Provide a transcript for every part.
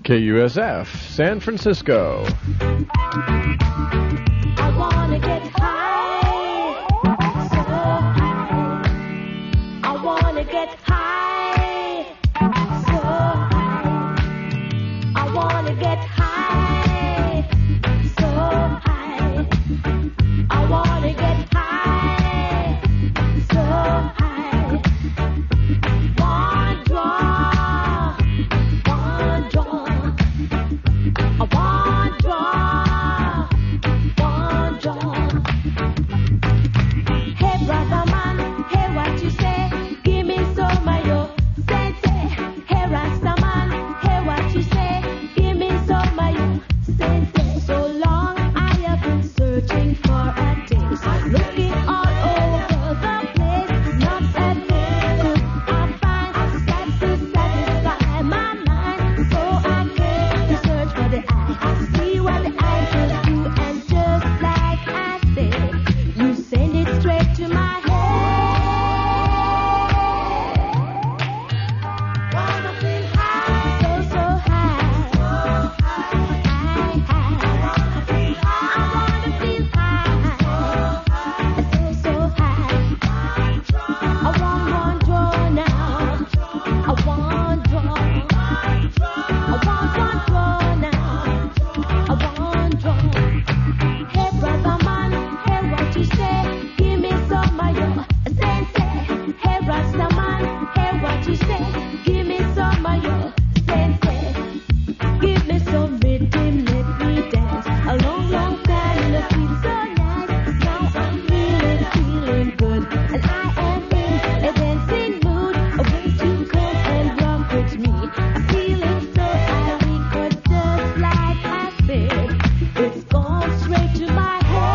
KUSF, San Francisco. I wanna get high, so high. I wanna get high, so high. I wanna get high, so high. I wanna get high, so high. One draw, one draw. I want draw, one draw. Hey brother man, hey what you say? Give me some of your sensei. Hey Rasta man, hey what you say? Give me some of your sensei. So long I have been searching for a taste, looking all over the place. Not a thing could I find that to satisfy my mind. So I came to search for the eye. See what the eye can do, and just like I said, you send it straight to my head. Wanna feel high, so high, high, high. I wanna feel high, so high. I want one draw now. I want draw. I want one draw now. I want draw. Hey brother man, hey what you say? Give me some of your sensei. Hey Rasta man, hey what you say? Give me some of your sensei. Give me some rhythm, let me dance. A long, long time, and it feels so nice. Now I'm feeling good, and I am in a dancing mood. Won't you come and rock with me? I'm feeling so high, we could just like I said. It's gone straight to my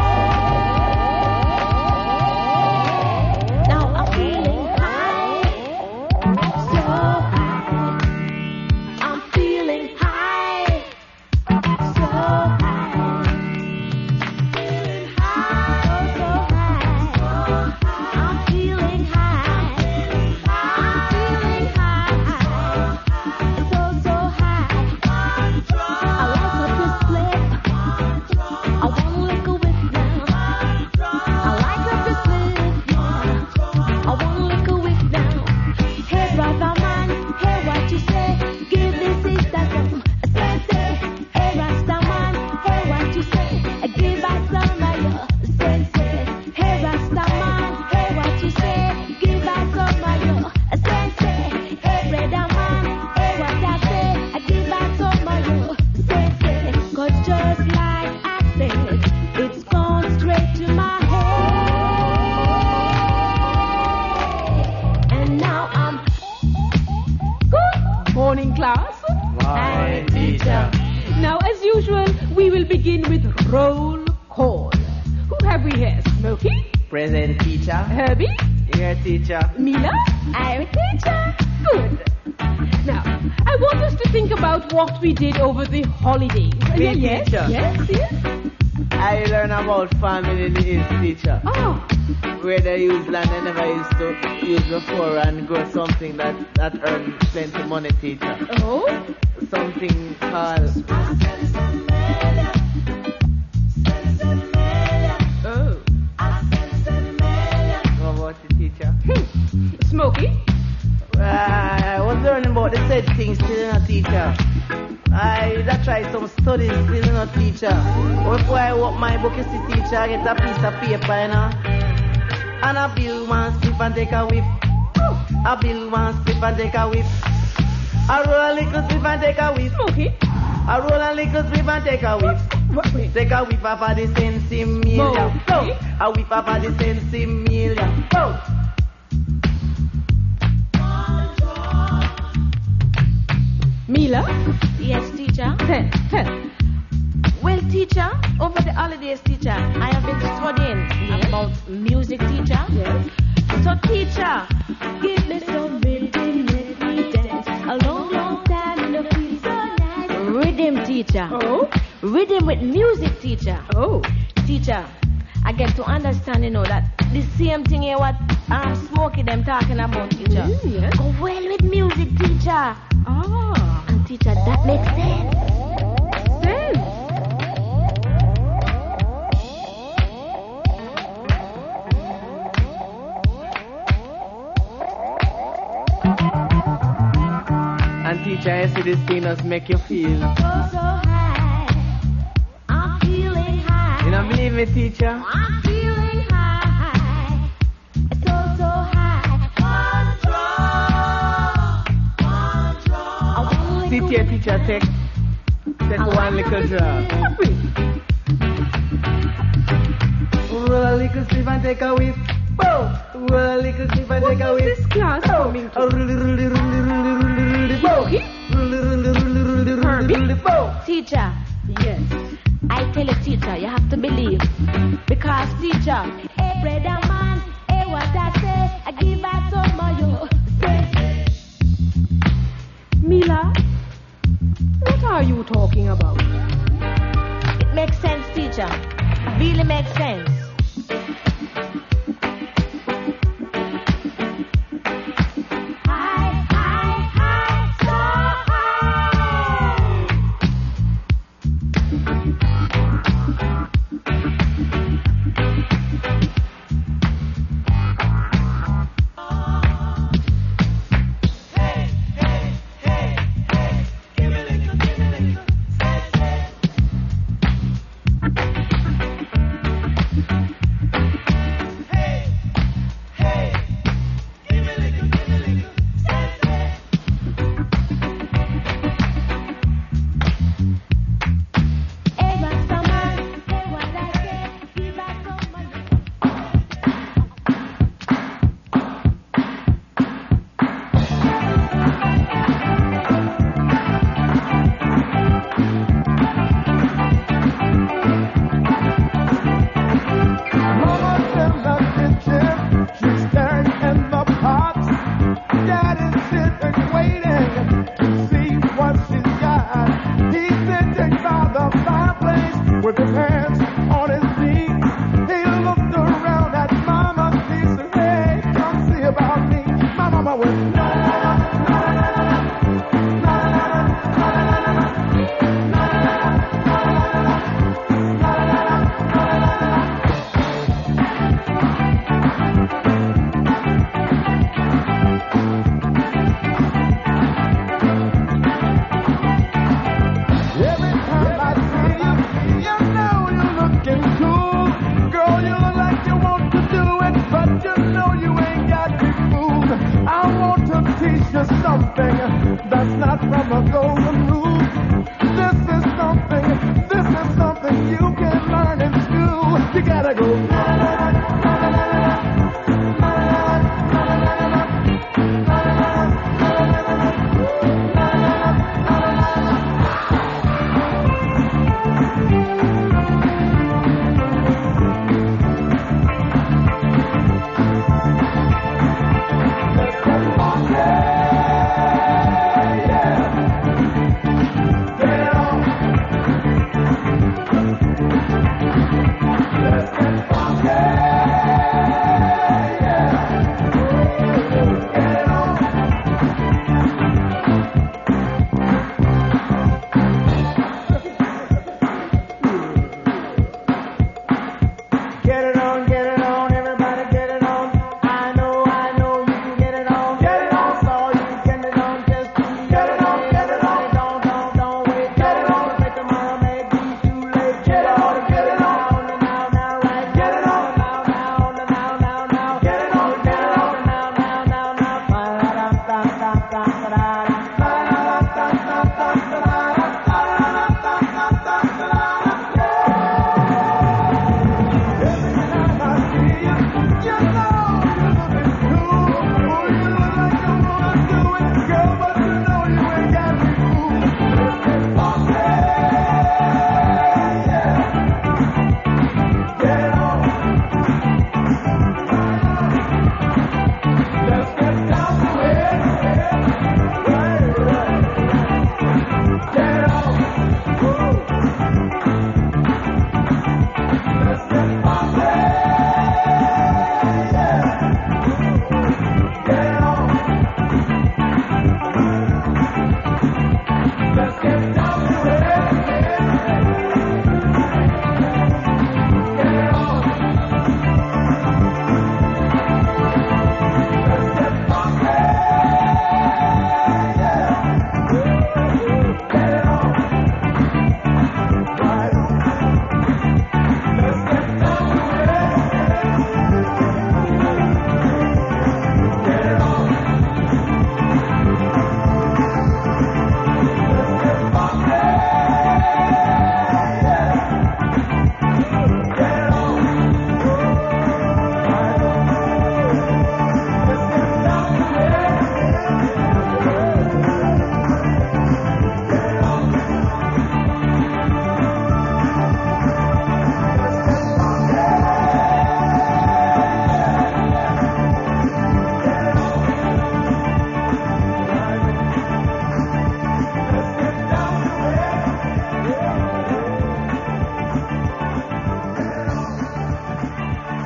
head. Now I'm feeling high, so high. I'm feeling high, so high. Feeling high, so high. I'm feeling high, I'm feeling high, so high. I like what this flip. I wanna lick a whip now. I like what this flip. I wanna lick a whip now. Hey brother man, hey what you say? Give this sister some sensei. Hey Rasta man, hey what you say? Give us some of your sensei. Hey Rasta man, hey what you say? Give us some of your sensei. Hey brother man, hey what I say? Give us some of your sensei. 'Cause just like I said, it's gone straight to my head. And now I'm good morning class. My teacher. Now, as usual, we will begin with roll call. Who have we here? Smokey? Present teacher. Herbie? Here teacher. Mila? I'm a teacher. Good. Now, I want us to think about what we did over the holidays. Great Yes, teacher. yes. I learn about family is teacher. Oh, Where they use land they never used to use before and grow something that earn plenty money teacher. oh. Something called Oh. know about the teacher. Smokey? I was learning about the said things still not teacher. I tried some studies still not teacher. Before I walk my book you see teacher I get a piece of paper you know. And I bill one slip and take a whiff. I bill one slip and take a whiff. I roll a little slip and take a whiff. Smokey? I roll a little slip and take a whiff. Wait. Take a whiff off of the sensi million. Mo. Go. A whiff off of the sensi million. Go. Mila? Yes, teacher. Tell. Well, teacher, over the holidays, teacher, I have been studying about music, teacher. Yes. So, teacher, Give me some rhythm, let me dance. A long, long time, and it feels so nice. rhythm, teacher. Oh? Rhythm with music, teacher. Oh. Teacher, I get to understand, that the same thing here what Smokey them talking about, teacher. Yes. Go well with music, teacher. Ah. And teacher, that makes sense. Sense. And teacher, I see this thing does make you feel. So high. I'm feeling high. You don't believe me, teacher? I'm feeling high. So high. Control. Sit here, teacher, take one little drop. Roll a little sleep and take a whiff. Boom! Roll a little sleep and take a What is whiff. this class coming to? Teacher, Yes. I tell you, teacher, you have to believe. Because, teacher, Hey, brother man, hey, what I say? I give out some more you say. Mila, what are you talking about? it makes sense, teacher. It really makes sense. High, high, high, so high. Hey, Rasta man, hey, what I say? Give out some more you Mama's in the kitchen, she's staring in the pots. Daddy's sitting waiting to see what she's got. He's sitting by the fireplace with his hands on his knees. He looked around at Mama, he said, hey, come see about me. My mama went, no, every time I see you, you know you're looking cool. Girl, you look like you want to do it, but you know you ain't got me fooled. I want to teach you something that's not from a golden rule. This is something you can learn in school. You gotta go. Let's get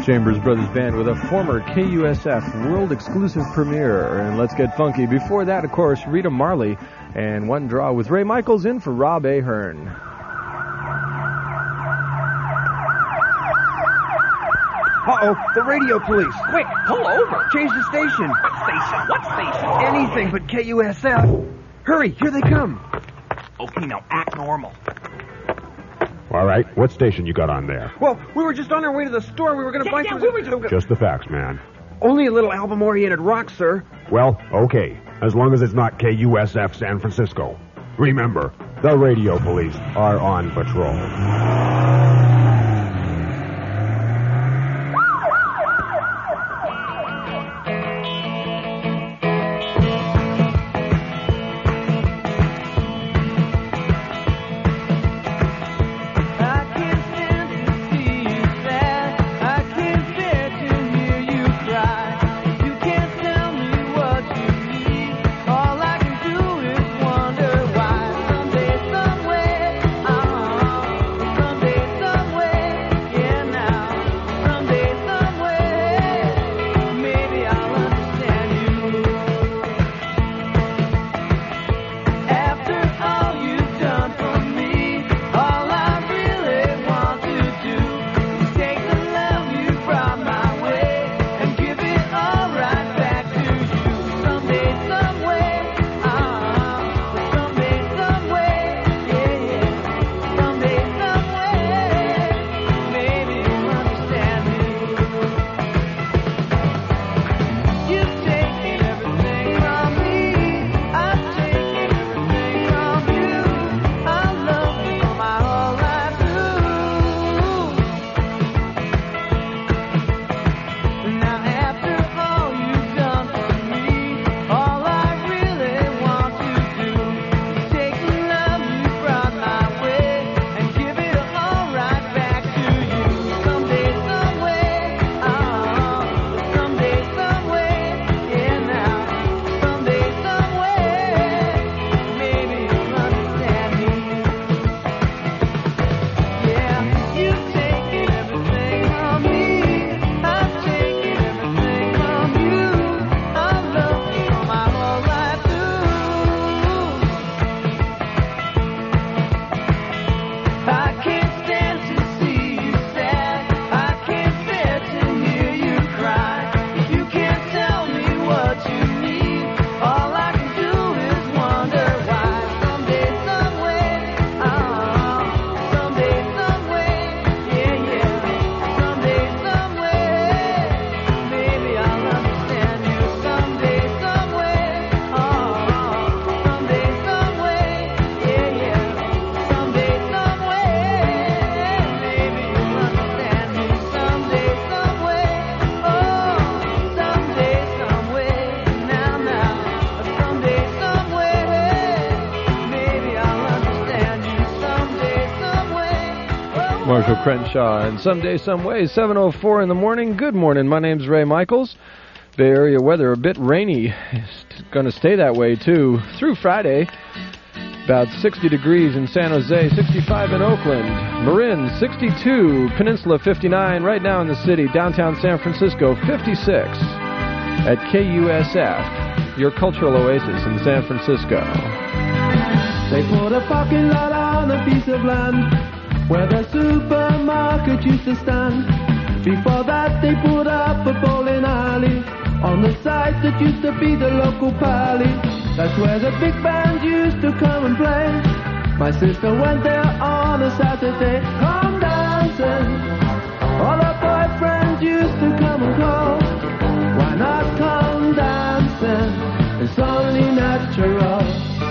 Chambers Brothers Band with a former KUSF world exclusive premiere. And let's get funky. Before that, of course, Rita Marley and One Draw with Ray Michaels in for Rob Ahern. Uh-oh, the radio police. Quick, pull over. Change the station. What station? What station? Anything but KUSF. Hurry, here they come. Okay, now act normal. All right, what station you got on there? Well, we were just on our way to the store. We were going to buy some... Just the facts, man. Only a little album-oriented rock, sir. Well, okay, as long as it's not KUSF San Francisco. Remember, the radio police are on patrol. Marshall Crenshaw, and Someday, Someway, 7:04 in the morning. Good morning. My name's Ray Michaels. Bay Area weather a bit rainy. It's going to stay that way, too, through Friday. About 60 degrees in San Jose, 65 in Oakland. Marin, 62. Peninsula, 59. Right now in the city. Downtown San Francisco, 56. At KUSF, your cultural oasis in San Francisco. They put a parking lot on a piece of land where the supermarket used to stand. Before that they put up a bowling alley on the site that used to be the local pally. That's where the big band used to come and play. My sister went there on a Saturday. Come dancing, all her boyfriends used to come and call. Why not come dancing? It's only natural.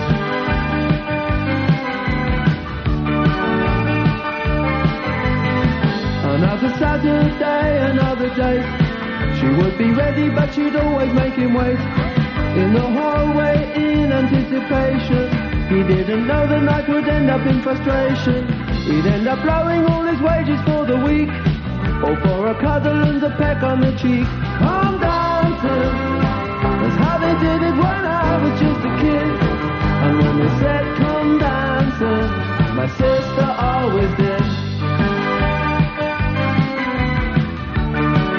Another Saturday, another date. She would be ready, but she'd always make him wait. In the hallway, in anticipation. He didn't know the night would end up in frustration. He'd end up blowing all his wages for the week, or for a cuddle and a peck on the cheek. Come dancing, that's how they did it when I was just a kid. And when they said come dancing, my sister always did.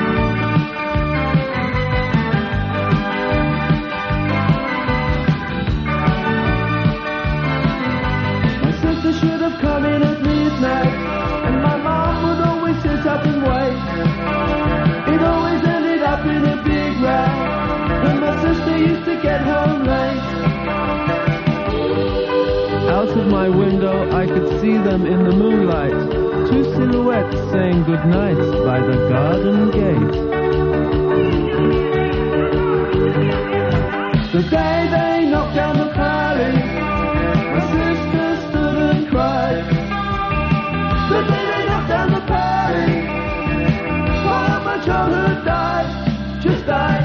my window I could see them in the moonlight, two silhouettes saying goodnight by the garden gate. The day they knocked down the pally, my sister stood and cried. The day they knocked down the pally, while my childhood died, just died.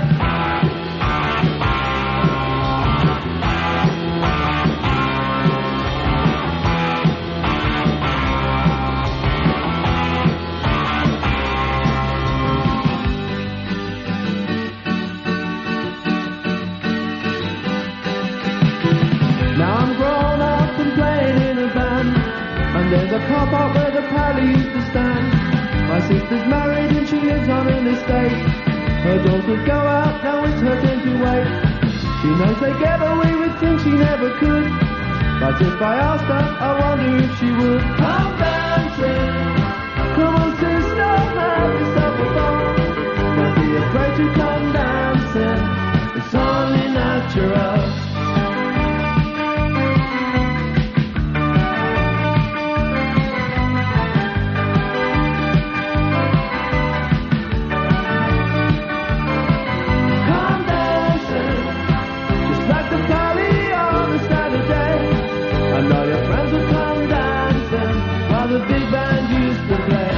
Now I'm grown up and playing in a band, and there's a car park where the pally used to stand. My sister's married and she lives on an estate. Her daughter go out, now it's her turn to wait. She knows together we would think she never could, but if I asked her, I wonder if she would. Come dancing, come on sister, have yourself a ball. Don't be afraid to come dancing, it's only natural. The big band used to play.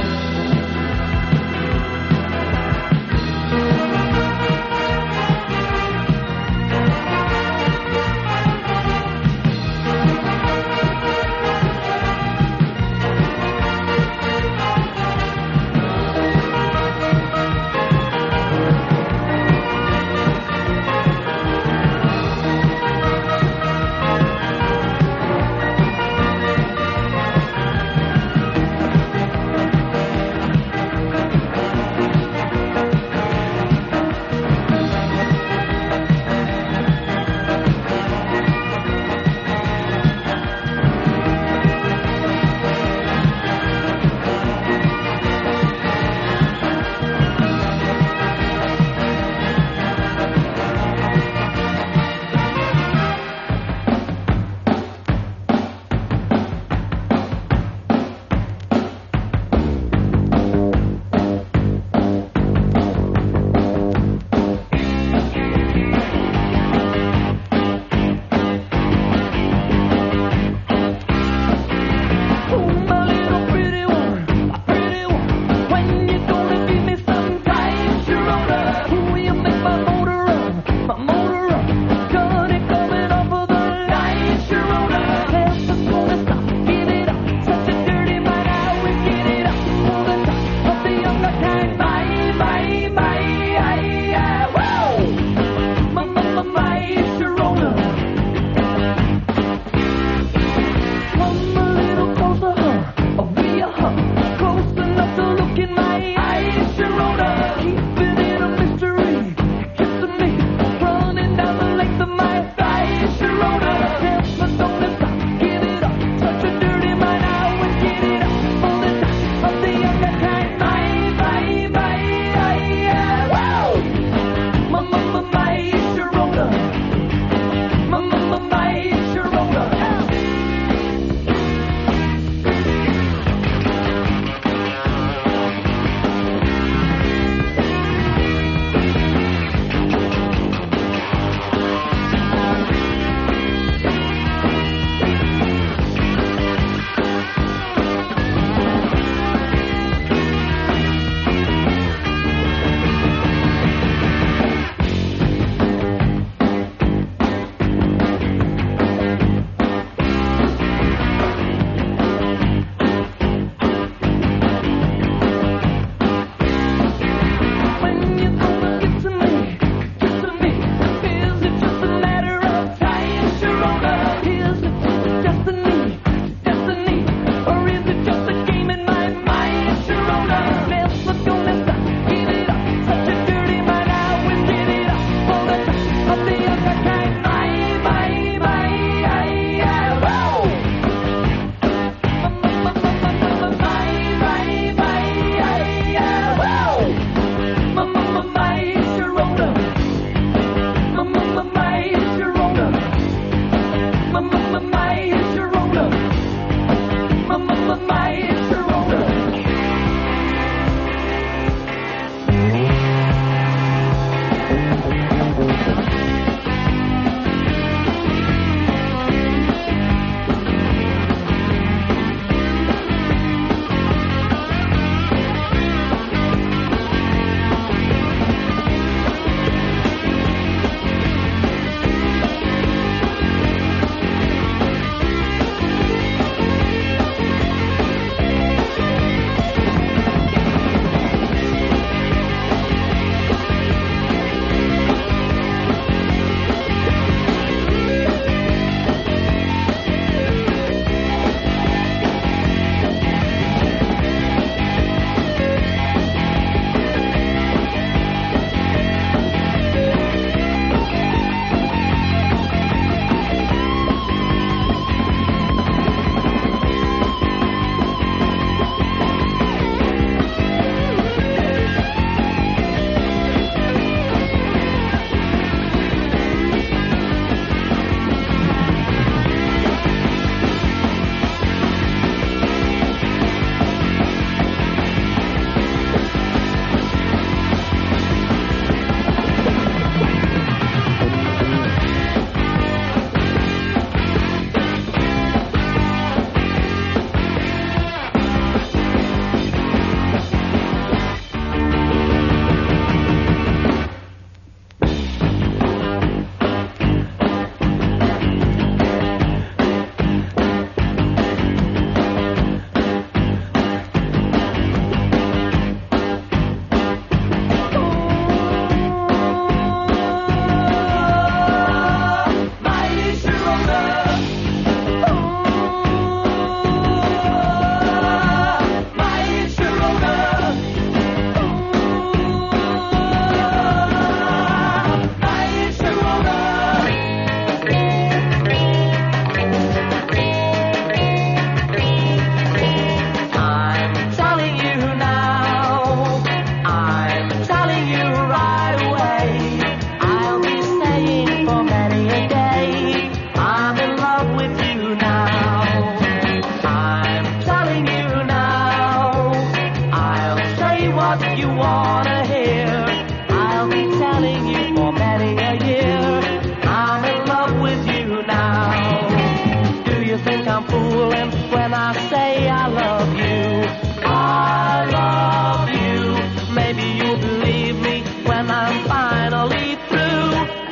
what you wanna hear. I'll be telling you for many a year. I'm in love with you now. Do you think I'm fooling when I say I love you? I love you. Maybe you'll believe me when I'm finally through.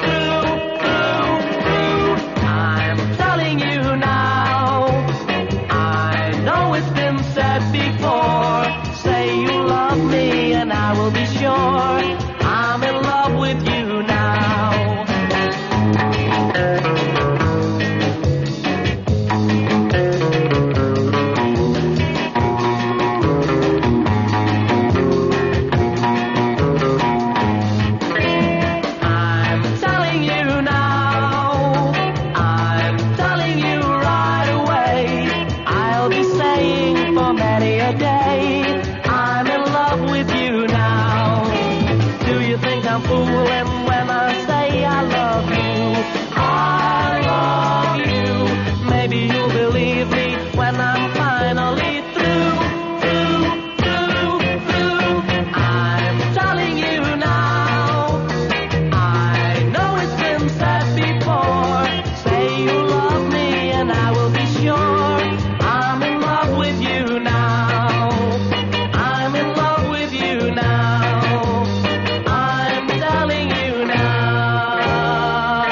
I'm telling you now. I know it's been said before. Say you love me and I will be sure I'm in love with you now. I'm telling you now. I'm telling you right away. I'll be saying for many a day, I'm in love with you now. Do you think I'm fooling when I say I love you? I love you. Maybe you'll believe me when I'm finally through. I'm telling you now. I know it's been said before. Say you love me and I will be sure I'm in love with you now. I'm in love with you now. I'm telling you now.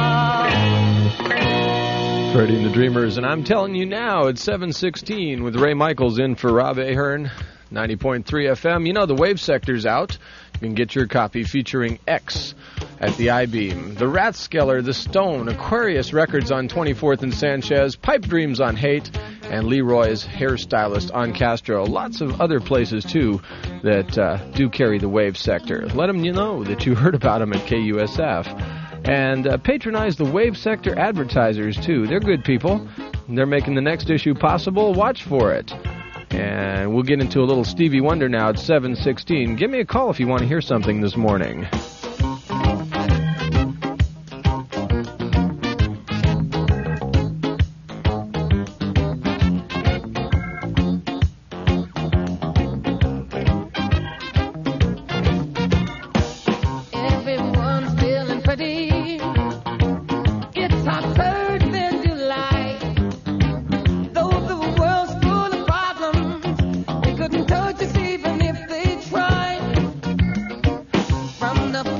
Freddie and the Dreamers, and I'm telling you now, it's 7:16 with Ray Michaels in for Rob Ahern, 90.3 FM. You know the Wave Sector's out. You can get your copy featuring X at the I-Beam. The Rathskeller, The Stone, Aquarius Records on 24th and Sanchez, Pipe Dreams on Haight, and Leroy's Hairstylist on Castro. Lots of other places, too, that do carry the Wave Sector. Let them know that you heard about them at KUSF. And patronize the Wave Sector advertisers, too. They're good people. They're making the next issue possible. Watch for it. And we'll get into a little Stevie Wonder now at 7:16. Give me a call if you want to hear something this morning. Everyone's feeling pretty. It's October in July. Though the world's full of problems, they couldn't touch us even if they tried. From the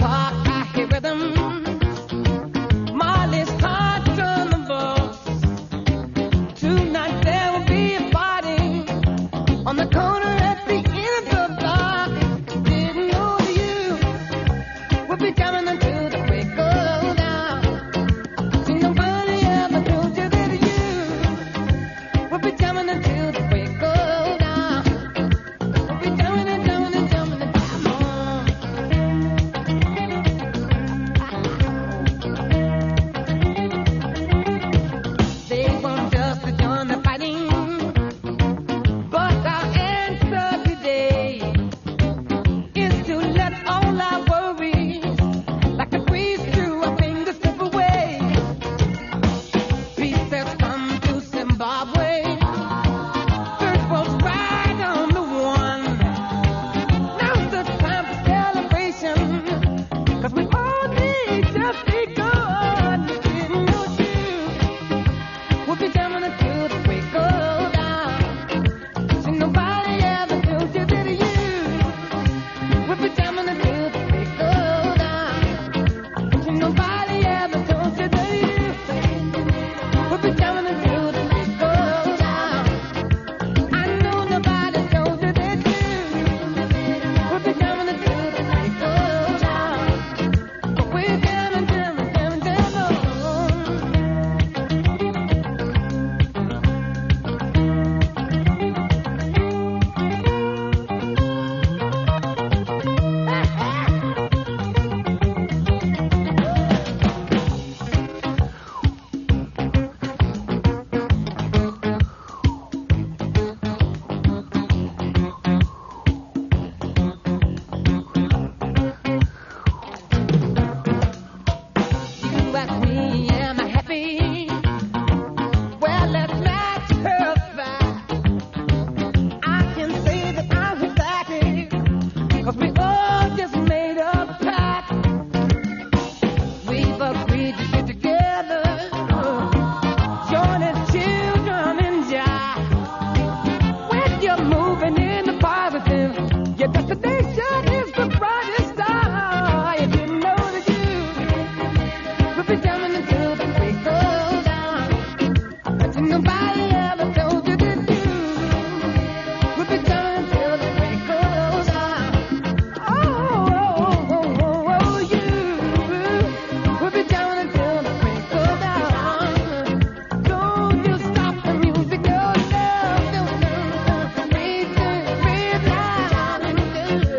Your destination is the brightest star. You didn't know that you would be jamming until the break of dawn. I bet you nobody ever told you that you would be jamming until the break of dawn. Oh, you would be jamming until the break of dawn. Don't you stop the music, your love, don't breathe down.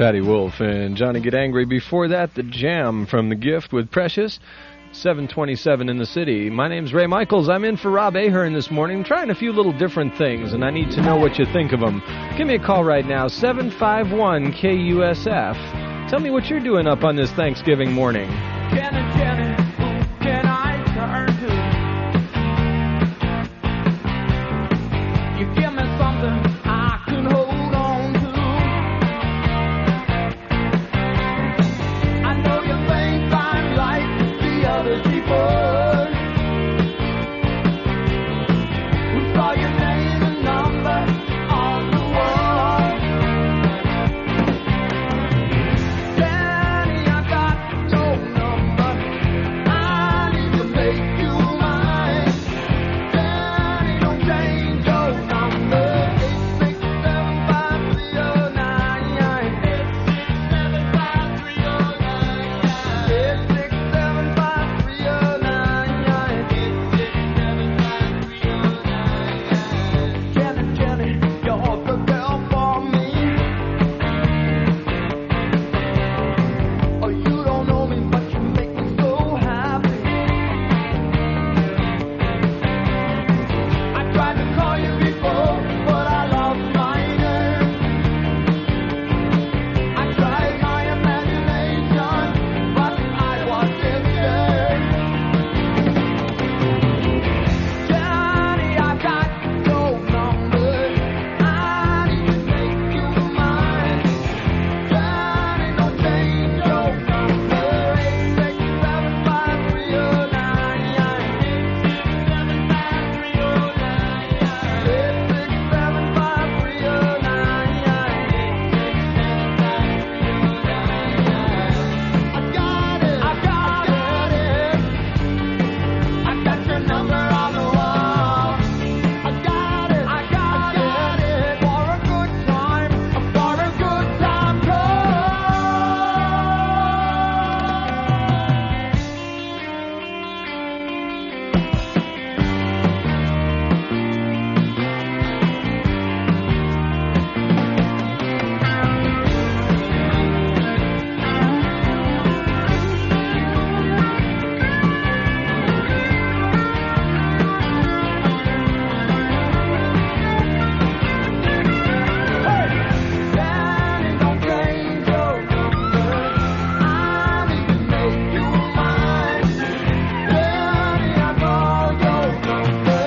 Patty Wolf and Johnny Get Angry. Before that, The Jam from The Gift with Precious. 7:27 in the city. My name's Ray Michaels. I'm in for Rob Ahern this morning, trying a few little different things, and I need to know what you think of them. Give me a call right now, 751-KUSF. Tell me what you're doing up on this Thanksgiving morning. Jenny, Jenny, who can I turn to? You give me something I can hold on to. I know you think I'm like the other people who saw your name and number on the wall. Danny, I got your number. I need to make you mine. Danny, don't change your number. 8675309. 8675309. Jenny, Jenny, you're the girl for me. Oh, you don't know me, but you make me so happy. I tried to call you before, but I lost my nerve. I tried my imagination, but I was disturbed. Johnny, I got your number. I need to make you mine. Johnny, don't change your number. 8675309. I got it. I got your number on the wall. I got it. For a good time call. Danny, don't change your number. I need to make you mine. Danny, I call your number.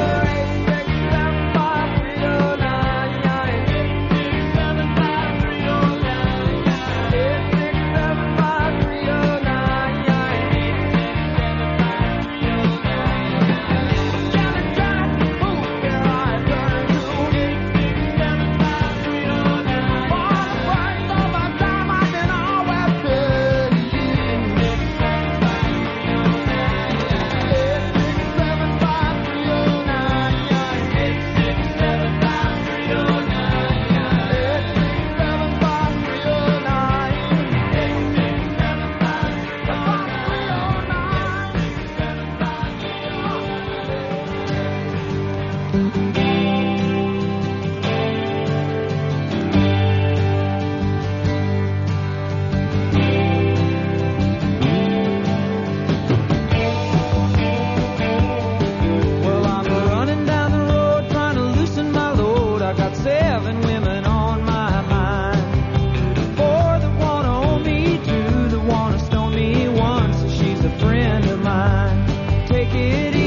7 women on my mind. 4 that wanna own me, 2 that wanna stone me, 1 says she's a friend of mine. Take it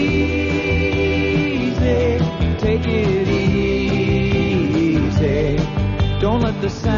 easy, take it easy. Don't let the sound